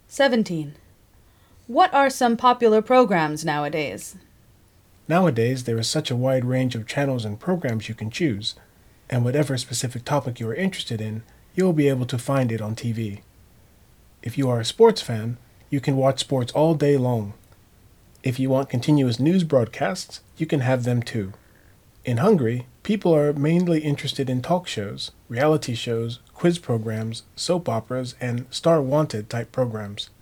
17. What are some popular programs nowadays? Nowadays, there is such a wide range of channels and programs you can choose, and whatever specific topic you are interested in, you will be able to find it on TV. If you are a sports fan, you can watch sports all day long. If you want continuous news broadcasts, you can have them too. In Hungary, people are mainly interested in talk shows, reality shows, quiz programs, soap operas, and Star Wanted type programs.